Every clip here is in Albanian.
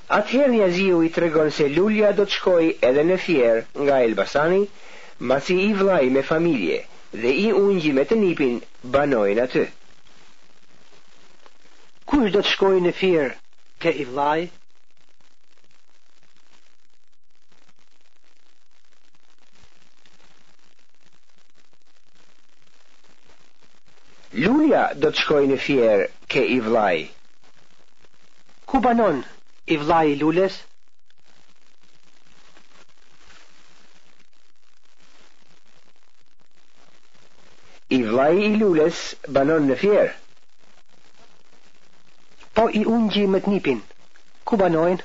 Atëherë Njaziu I tregon se Lulja do të shkojë edhe në Fier nga Elbasani, masi I vllai me familje dhe I ungji me të nipin banojnë aty. Kush do të shkojë në Fier ke I vllai? Lulja do të shkojë në Fier ke I vllai. Ku banon I vllai I Lules? I vllai I Lules banon në Fier. Po I ungji me të nipin. Ku banojnë?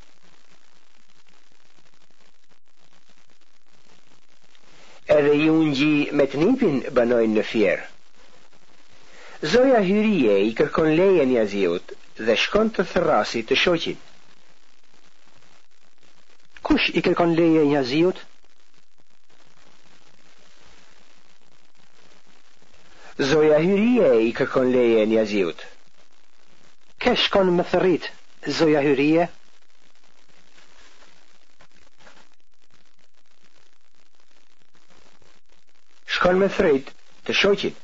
Edhe I ungji me të nipin banojnë në Fier. Zoja Hyrie I kërkon leje Njaziut dhe shkon të therrasi të shoqin. Kush I kërkon leje Njaziut? Zoja Hyrie I kërkon leje Njaziut. Ke shkon me thërrit, Zoja Hyrie? Shkon me thërrit të shoqin.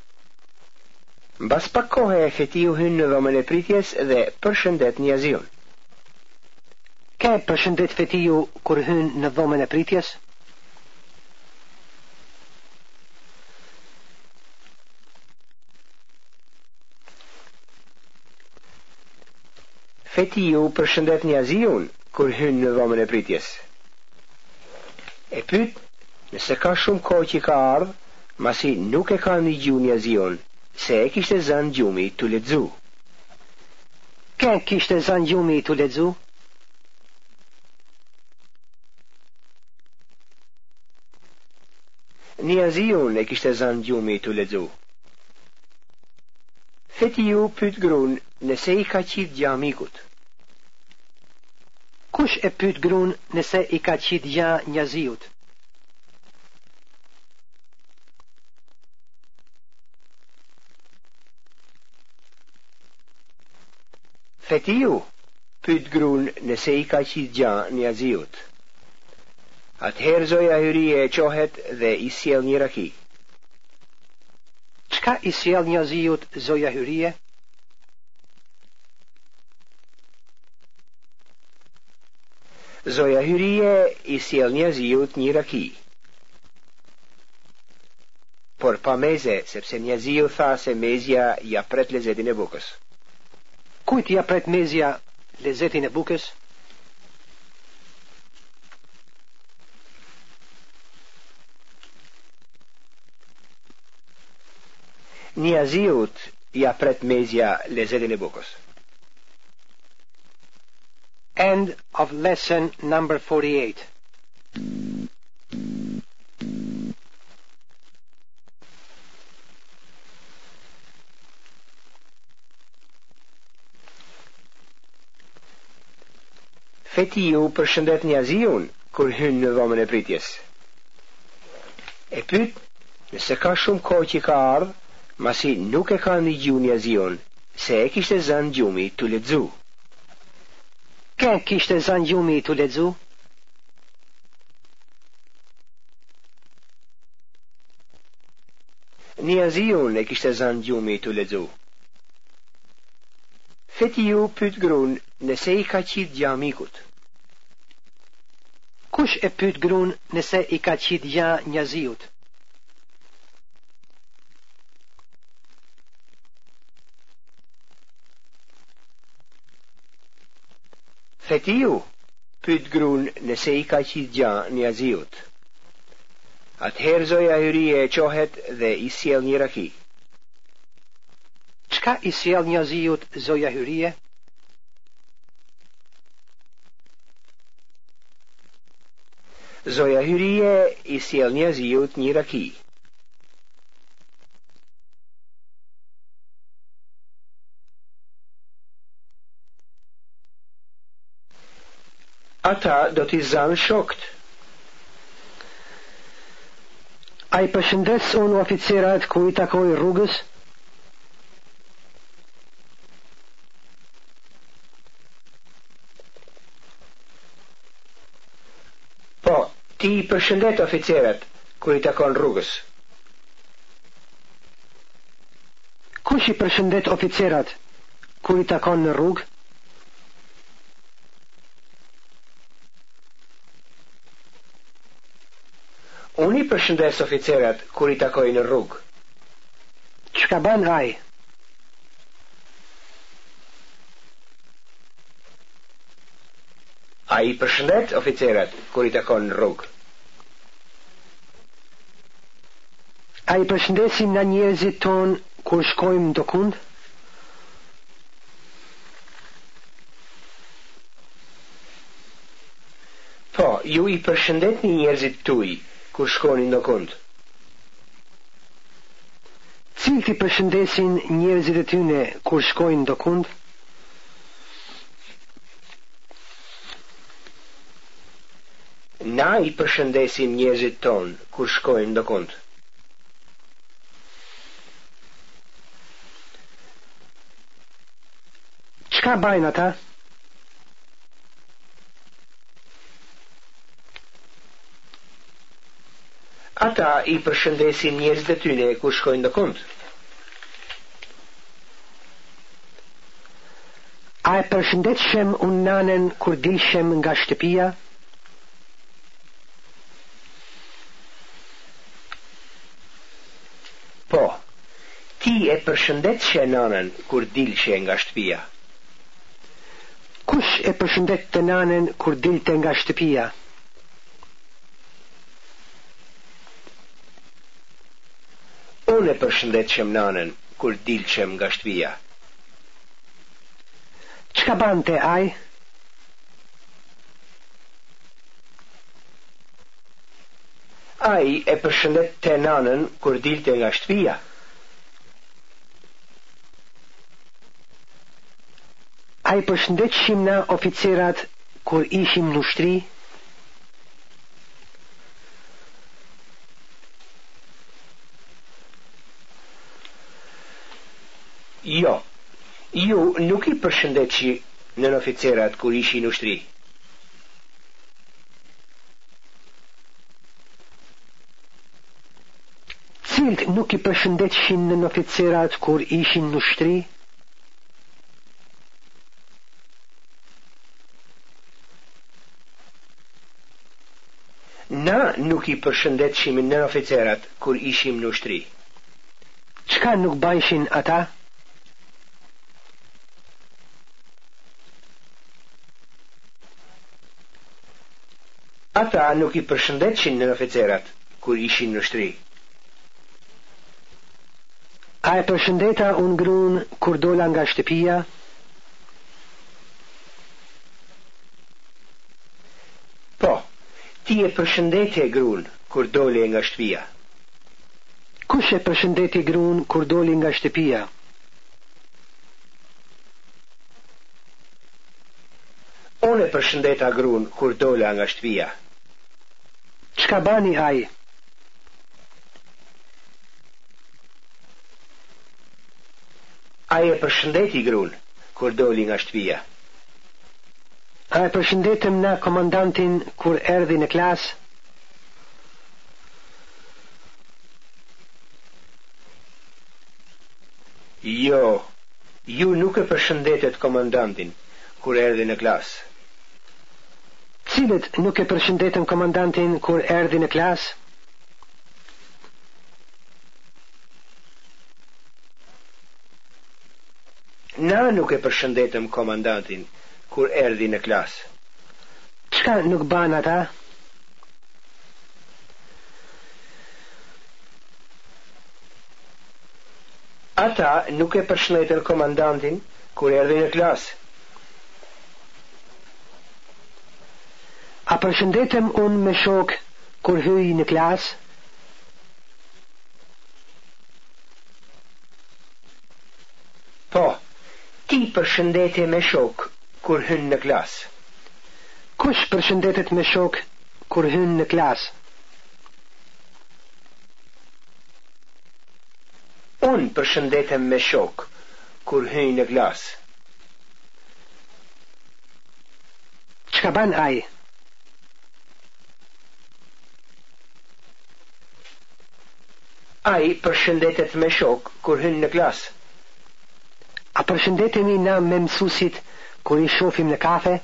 Mbas pak kohe Fetiu hyn në dhomën e pritjes dhe përshëndet Njaziun. Ke përshëndet Fetiu kur hyn në dhomën e pritjes? Fetiu përshëndet Njaziun kur hyn në dhomën e pritjes. E pyet nëse ka shumë kohë që ka ardhur, masi nuk e ka ndëgjuar Njaziun, se e kishte zënë gjumi të lexu. Ke kishte zënë gjumi të lexu? Njaziun e kishte zënë gjumi të lexu. Fetiu pyet gruan nëse I ka qit gjë amikut. Kush e pyet gruan nëse I ka qit gjë Njaziut? Fetiu pyet gruan nëse I ka qit gjë Njaziut. Atëherë Zoja Hyrie qohet dhe I sjell një raki. Çka I sjell Njaziut Zoja Hyrie? Zoja Hyrie I sjell Njaziut një raki. Por pa meze, sepse Njaziu tha se mezja ja pret lezetin e bukës. Kujt ja pret mezja lezetin e bukës? Njaziut ja pret mezja lezetin e bukës. End of lesson number 48. Fetiu përshëndet Njaziun kur hyn në dhomën e pritjes. E pyet nëse ka shumë kohë që ka ardhur, masi nuk e ka ndëgjuar Njaziun, se e kishte zënë gjumi të lexu. Ke kishte zënë gjumi të lexu? Njaziun e kishte zënë gjumi të lexu. Fetiu pyet gruan nëse I ka qit gjë amikut. Kush e pyet gruan nëse I ka qit gjë Njaziut? Fetiu pyet gruan nëse I ka qit gjë Njaziut. Atëherë Zoja Hyrie qohet dhe I sjell një raki. Çka I sjell Njaziut Zoja Hyrie? Zoja Hyrie I sjell Njaziut një raki. Ata do t'i zanë shokt. A I përshëndes unë oficerat ku I takoj rrugës? Ti I përshëndet oficerët kur I takon rrugës. Kush I përshëndet oficerat kur I takon në rrugë? Unë I përshëndes oficerat kur I takoj në rrugë. Çka bën ai? Ai I përshëndet oficerat kur I takon në rrugë. A I përshëndesim na njerëzit ton kur shkojmë do kund? Po, ju I përshëndetni njerëzit tuaj kur shkonin do kund. Cilët I përshëndesin njerëzit e tyne kur shkojnë do kund? Na I përshëndesim njerëzit ton kur shkojnë do kund. Çka bajnë ata? Ata I përshëndesin njerëzit e tyne kur shkojnë do kund. A e përshëndetshem unë nanen kur dilshem nga shtëpia? Po, ti e përshëndetshe nanën kur dilshe nga shtëpia. Kush e përshëndet të nanen kur dilte nga shtëpia? Unë e përshëndetshem nanën kur dilshem nga shtëpia. Çka bante ai? Ai e përshëndette nanën kur dilte nga shtëpia. A I përshëndetshim na oficerat kur ishim në ushtri? Jo, ju nuk I përshëndetshi nën oficerat kur ishin në ushtri. Cilët nuk I përshëndetshin nën oficerat kur ishin në ushtri? Na nuk I përshëndetshim nën oficerat kur ishim në ushtri. Çka nuk bajshin ata? Ata nuk I përshëndetshin nën oficerat kur ishin në ushtri. A e përshëndeta unë gruan kur dola nga shtëpia? Po, ti e përshëndetje gruan kur dole nga shtëpia. Kush e përshëndeti gruan kur doli nga shtëpia? Unë e përshëndeta gruan kur dola nga shtëpia. Çka bani ai? Ai e përshëndeti gruan kur doli nga shtëpia. A e përshëndetëm na komandantin kur erdhi në klasë? Jo, ju nuk e përshëndetet komandantin kur erdhi në klasë. Cilët nuk e përshëndetën komandantin kur erdhi në klasë? Na nuk e përshëndetëm komandantin kur erdhi në klasë. Çka nuk ban ata? Ata nuk e përshëndetën komandantin kur erdhi në klasë. A përshëndetëm unë me shok kur hyj në klasë? Po, ti përshëndetje me shok kur hyn në klasë. Kush përshëndetet me shok kur hyn në klasë? Unë përshëndetem me shok kur hyj në klasë. Çka ban ai? Ai përshëndetet me shok kur hyn në klas. A përshëndetemi na me mësuesit kur I shohim në kafe?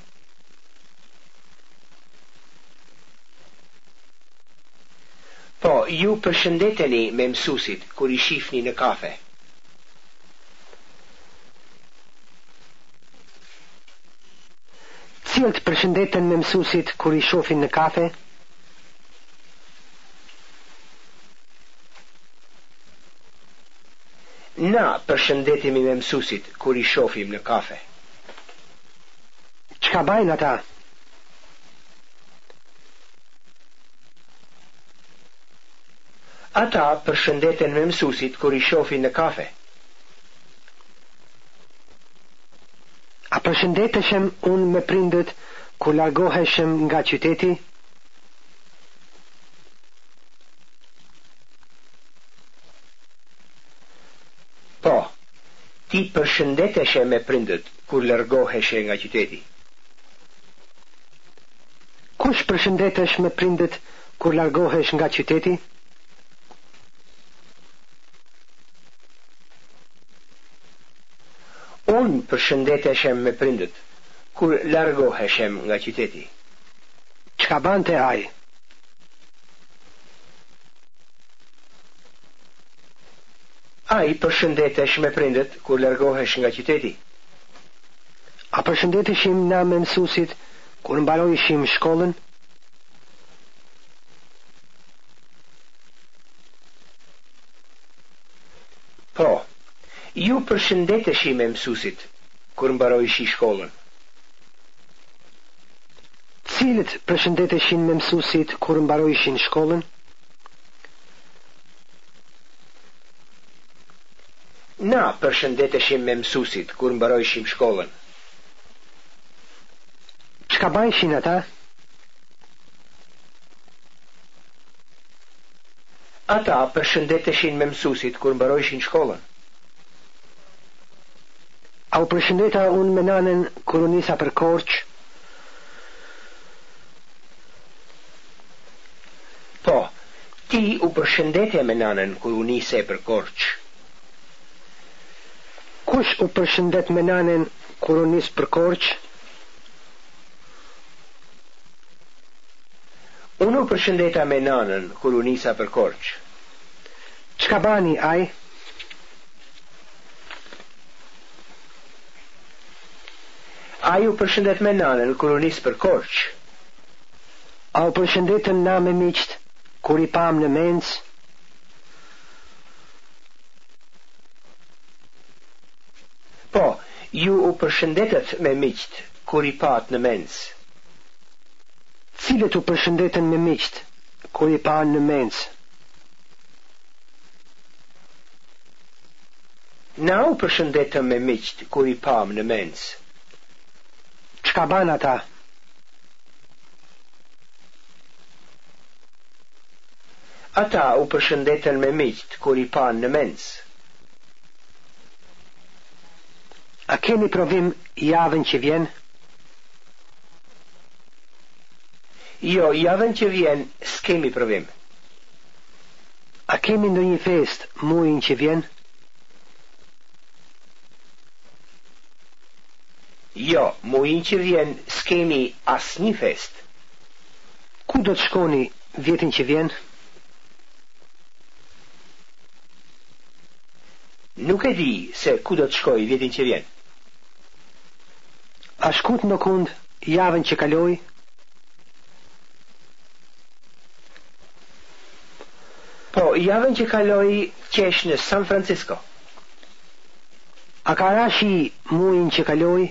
Po, ju përshëndeteni me mësuesit kur I shihni në kafe. Cilët përshëndeten me mësuesit kur I shohin në kafe? Na përshëndetemi me mësuesit kur I shohim në kafe. Çka bajnë ata? Ata përshëndeten me mësuesit kur I shohin në kafe. A përshëndeteshem unë me prindët kur largoheshem nga qyteti? Po, ti përshëndeteshe me prindët kur largoheshe nga qyteti. Kush përshëndetesh me prindët kur largohesh nga qyteti? Unë përshëndeteshem me prindët kur largoheshem nga qyteti. Çka bante ai? Ai përshëndetesh me prindët kur largohesh nga qyteti. A përshëndeteshim na me mësuesit kur mbarojshim shkollën? Po, ju përshëndeteshi me mësuesit kur mbarojshi shkollën. Cilët përshëndeteshin me mësuesit kur mbarojshin shkollën? Na përshëndeteshim me mësuesit kur mbarojshim shkollën. Çka bajshin ata? Ata përshëndeteshin me mësuesit kur mbarojshin shkollën. A u përshëndeta unë me nanën kur u nisa për Korçë? Po, ti u përshëndetje me nanën kur u nise për Korçë. Kush u përshëndet me nanën kur u nis për Korçë? Unë u përshëndeta me nanën kur u nisa për Korçë. Çka bani ai? Ai u përshëndet me nanën kur u nis për Korçë. A u përshëndetën na me miqt kur I pam në mens? Po, ju u përshëndetet me miqt kur I pat në mens. Cilët u përshëndeten me miqt kur I pan në mens? Na u përshëndetëm me miqt kur I pam në mens. Çka ban ata? Ata u përshëndeten me miqt kur I pan në mens. A keni provim javën që vjen? Jo, javën që vjen s'kemi provim. A kemi ndonjë fest muajin që vjen? Jo, muajin që vjen s'kemi asnjë fest. Ku do të shkoni vitin që vjen? Nuk e di se ku do të shkoj vitin që vjen. A shkut në kund javën që kaloi? Po, javën që kaloi qesh në San Francisco. A ka rashi muajin që kaloi?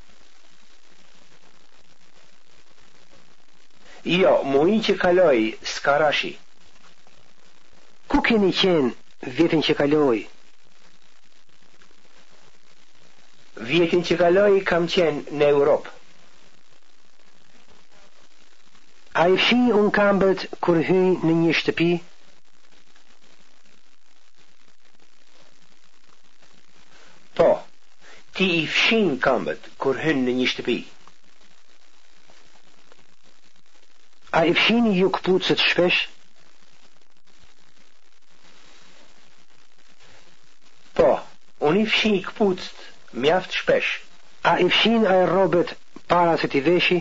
Jo, muajin që kaloi s'ka rashi. Ku keni qenë vitin që kaloi? Vjetin që kaloi kam qenë në Europë. A I fshi unë kambët kur hyj në një shtëpi? Po, ti I fshin kambët kur hyn në një shtëpi. A I fshini ju këpucët shpesh? unë I fshi këpucët mjaft shpesh. A I fshin ai rrobet para se t'i veshi?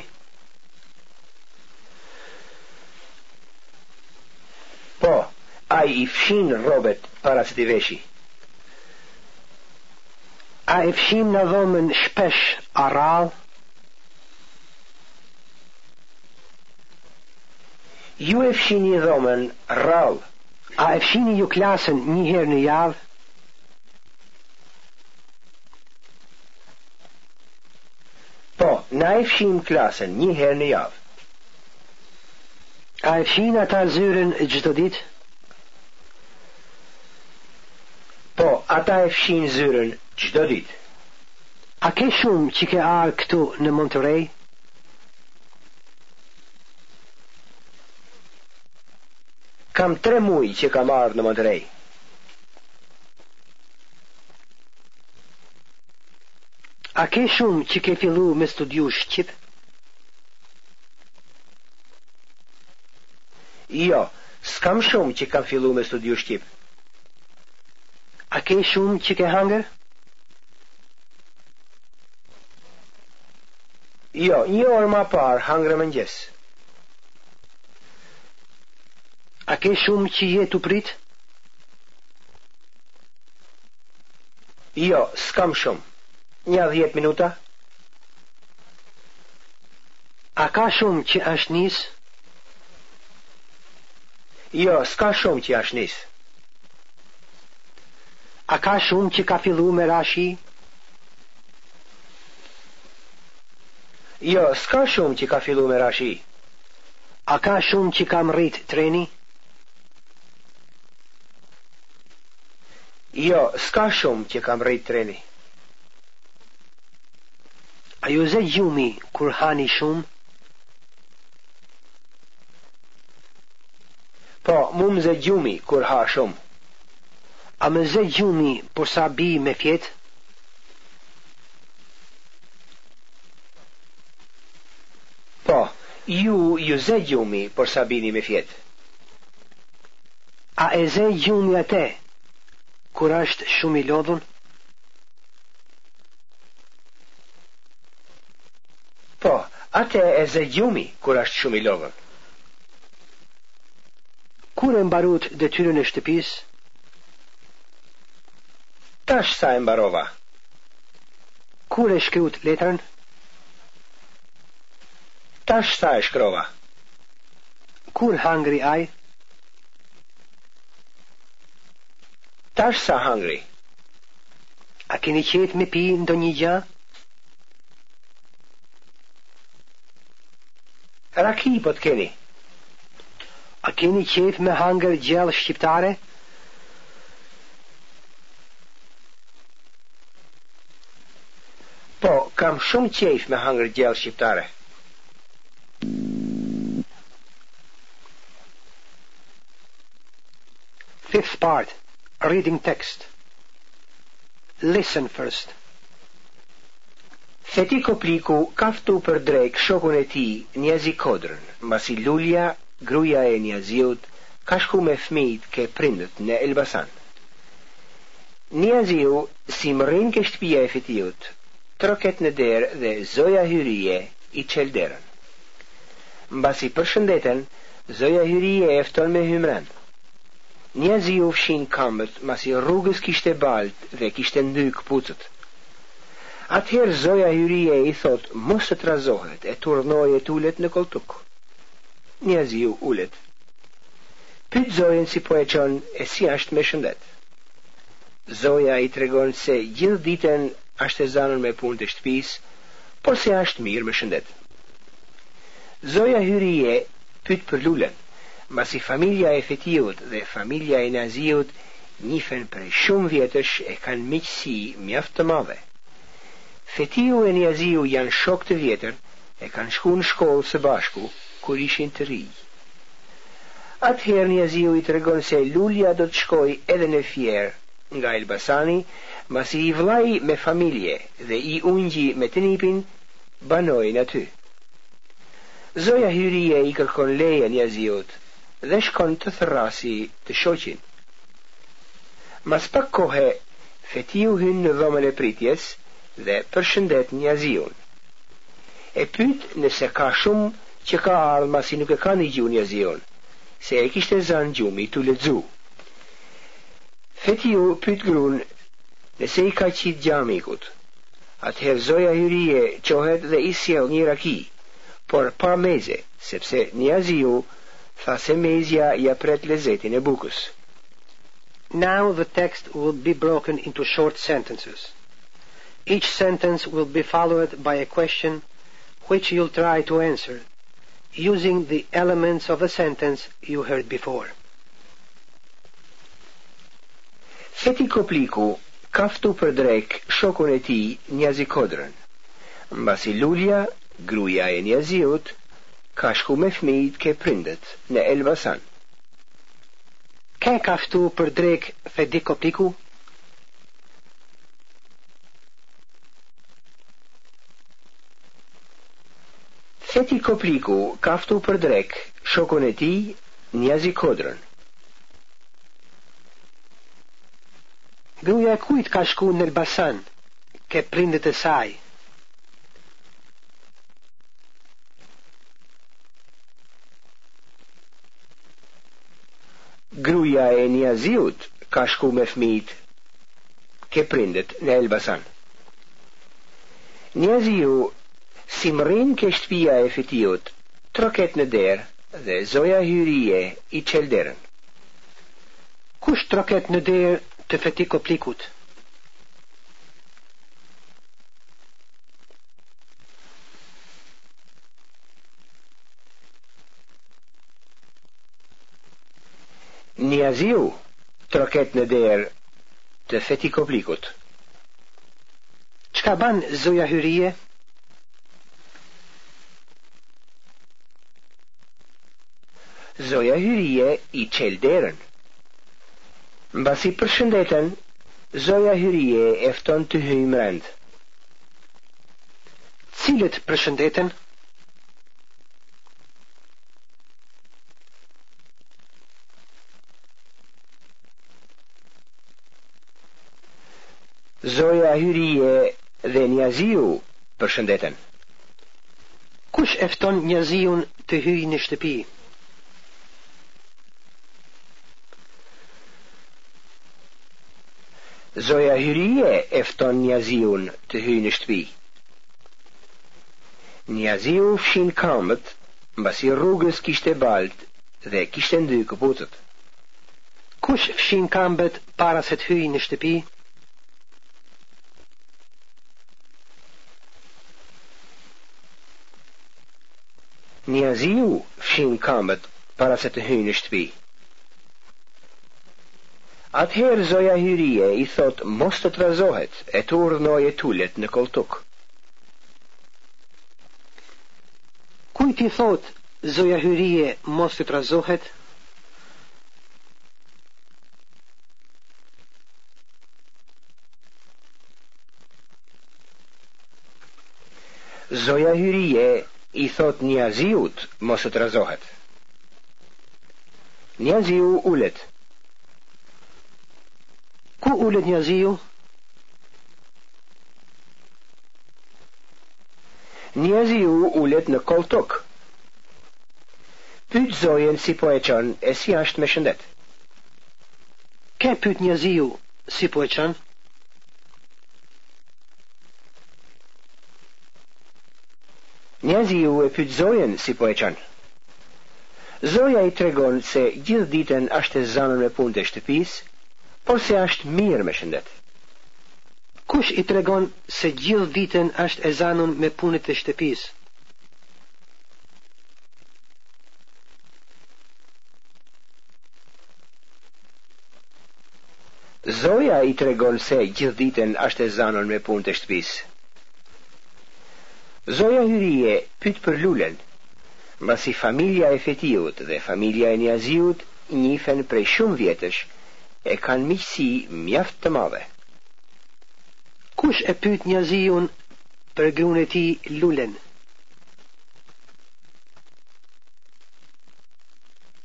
Po, ai I fshin rrobet para se t'i veshi. A I fshin në dhomën shpesh a rrallë? Ju e fshini dhomën rrallë. A e fshini ju klasën një herë në javë? Po, na e fshim klasën një herë në javë. A e fshin ata zyren çdo ditë? Po, ata e fshin zyren çdo ditë. A ke shumë që ke ardhur këtu në Monterey? Kam 3 muaj që kam ardhur në Monterey. A ke shumë që ke fillu me studiu shqip? Jo, s'kam shumë që kam fillu me studiu shqip. A ke shumë që ke hangër? Jo, një orë ma parë hangre mëngjes. A ke shumë që je tu prit? Jo, s'kam shumë. Një 10 minuta. A ka shumë që është nis? Jo, s'ka shumë që është nis. A ka shumë që ka fillu me rashi? Jo, s'ka shumë që ka fillu me rashi. A ka shumë që ka mrit treni? Jo, s'ka shumë që kam rrit treni. A ju zë gjumi kur hani shumë? Po, mu më zë gjumi kur ha shumë. A më zë gjumi për sa bi me fjet? Po, ju zë gjumi për sa bini me fjet. A e zë gjumi ate kur është shumë I lodhun? Po, ate e zë gjumi kur është shumë I lodhun. Kur e mbarut detyrën e shtëpis? Tash sa e mbarova. Kur e shkruat letrën? Tash sa e shkrova. Kur hangri ai? Tash sa hangri. A keni qejf me pi ndonjë gjë? Raki po t'keni. A keni qejf me hangër gjellë shqiptare? Po, kam shumë qejf me hangër gjellë shqiptare. Fifth part. Reading text. Listen first. Feti Kopliku kaftu për drejk shokun e ti Njazi Kodrën, mbasi Lulja, gruaja e Njaziut, ka shku me fëmijët ke prindët në Elbasan. Njaziu, si më rrin ke shtëpia e fetiut, troket në derë dhe Zoja Hyrije I çel derën. Mbasi përshëndeten, Zoja Hyrije e fton me hymran. Njaziu fshin këmbët, mbasi rrugës kishte balt dhe kishte ndy këpucët. Atëherë Zoja Hyrije I thot mos të trazohet e turnoj e tullet në koltuk. Njaziu ullet. Pyet Zojen si po e qon e si ashtë me shëndet. Zoja I tregon se gjithë ditën ashtë e zanën me punë të shtëpis, por se ashtë mirë me shëndet. Zoja Hyrije pyet për Lulen, mbasi familja e Fetiut dhe familja e Njaziut njifen prej shumë vjetësh e kanë miqësi mjaft të madhe. Fetiu e Njaziu janë shok të vjetër e kanë shku në shkollë së bashku kur ishin të rinj. Atëherë Njaziu I tregon se Lulja do të shkoj edhe në Fier nga Elbasani, mbasi I vllai me familje dhe I ungji me të nipin banojnë aty. Zoja Hyrije I kërkon leje Njaziut dhe shkon të thërrasi të shoqin. Mas pak kohe, fetiu hyn në dhomën e pritjes dhe përshëndet Njaziun. E pyet nëse ka shumë që ka ardhur masi nuk e ka dëgjuar Njaziun, se e kishte zënë gjumi tu lexu. Fetiu pyet gruan nëse i ka qit gjamikut. Atëherë zoja hyrie qohet dhe i sjell një raki, por pa meze, sepse Njaziu tha se mezja ja pret lezetin e bukës. Now the text will be broken into short sentences. Each sentence will be followed by a question which you'll try to answer, using the elements of the sentence you heard before. Feti Kopliku kaftu për drek shokun e tij Njazikodrën. Mbasi Lulja, gruaja e Njaziut, ka shku me fëmijët ke prindet në Elbasan. Ke kaftu për drek Feti Kopliku? Feti Kopliku kaftu për drek shokun e tij Njazikodrën. Gruaja e kujt ka shku në Elbasan, ke prindet e saj? Gruaja e Njaziut ka shku me fëmijët ke prindet në Elbasan. Njaziu si mrin ke shtëpia e fetiut, troket në derë dhe zoja hyrie i çel derën. Kush troket në derë të Feti Koplikut? Njaziu troket në derë të Feti Koplikut. Çka ban zoja hyrie? Zoja hyrie i çel derën. Mbasi përshëndeten, zoja hyrie e fton të hyjë brenda. Cilët përshëndeten? Zoja hyrie dhe Njaziu përshëndeten. Kush e fton Njaziun të hyjë në shtëpi? Zoja hyrie e fton Njaziun të hyjë në shtëpi. Njaziu fshin këmbët, mbasi rrugës kishte balt dhe kishte 2 këpucët. Kush fshin këmbët para se të hyjë në shtëpi? Njaziu fshin këmbët para se të hyjë në shtëpi. Atëherë zoja hyrie i thot mos të trazohet e të urdhnoi të ulet në koltuk. Kujt i thot zoja hyrie mos të trazohet? Zoja hyrie i thot Njaziut mos të trazohet. Njaziu ulet. Ku ulet Njaziu? Njaziu ulet në koltuk. Pyet zojen si po e çon e si është me shëndet. Ke pyet Njaziu si po e çon? Njaziu e pyet zojen si po e çon. Zoja i tregon se gjithë ditën është e zanur me punët e shtëpisë, por se është mirë me shëndet. Kush i tregon se gjithë ditën është e zanur me punët e shtëpisë? Zoja i tregon se gjithë ditën është e zanur me punët e shtëpisë. Zoja hyrie pyet për lulen, mbasi familja e fetiut dhe familja e Njaziut njihen prej shumë vjetësh, e kanë miqësi mjaft të madhe. Kush e pyet Njaziun për gruan e tij Lulen?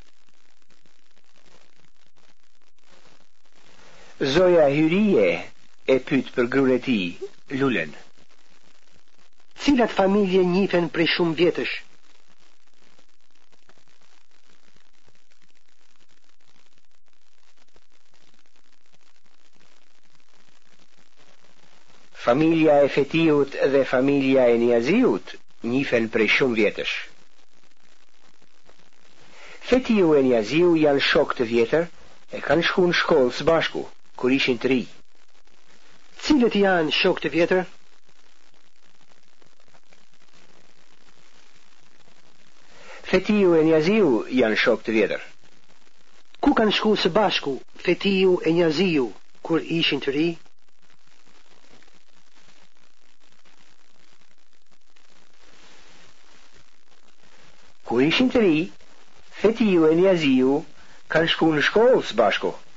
Zoja hyrie e pyet për gruan e tij, Lulen. Cilat familje njihen prej shumë vjetësh? Familja e Fetiut dhe familja e Niaziut njihen prej shumë vjetësh. Fetiu e Niaziu janë shok të vjetër e kanë shku në shkollë së bashku, kur ishin të ri. Cilët janë shok të vjetër? Fetiu e Niaziu janë shok të vjetër. Ku kanë shku së bashku Fetiu e Niaziu kur ishin të ri? Kur ishin të ri, Fetiu e Niaziu kanë shku në shkollë së bashku.